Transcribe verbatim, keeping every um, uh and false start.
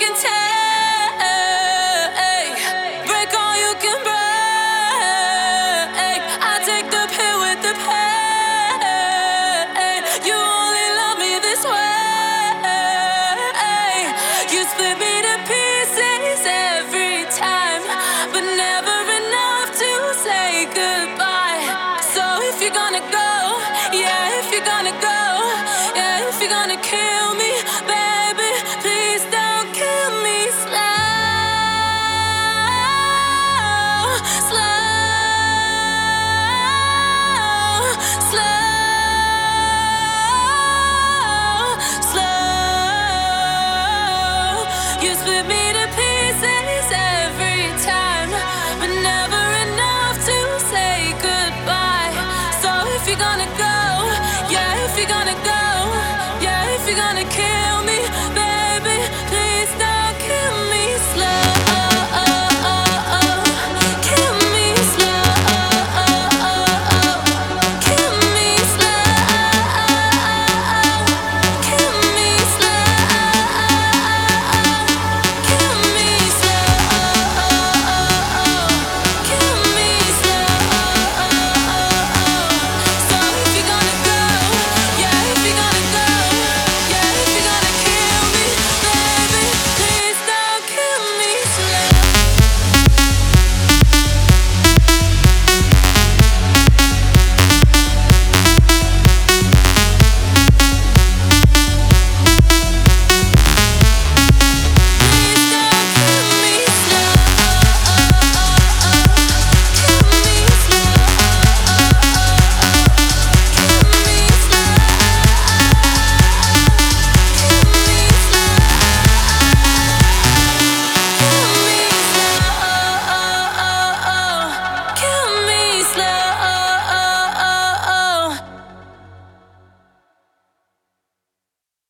can take. Break all you can break. I take the pill with the pain. You only love me this way. You split me to pieces every time, but never enough to say goodbye. So if you're gonna go, yeah, if you're gonna go, yeah, if you're gonna kill me, baby, please don't kill me slow, slow, slow, slow. You split me